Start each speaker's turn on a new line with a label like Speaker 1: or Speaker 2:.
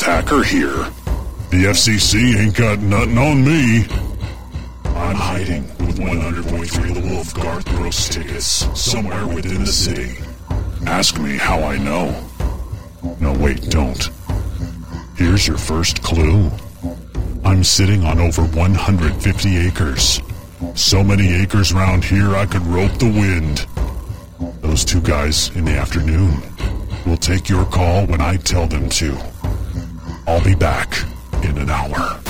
Speaker 1: Hacker here. The FCC ain't got nothing on me. I'm hiding with 100.3 The Wolf Garth Brooks tickets somewhere within the city. Ask me how I know. No, wait, don't. Here's your first clue. I'm sitting on over 150 acres. So many acres round here I could rope the wind. Those two guys in the afternoon will take your call when I tell them to. I'll be back in an hour.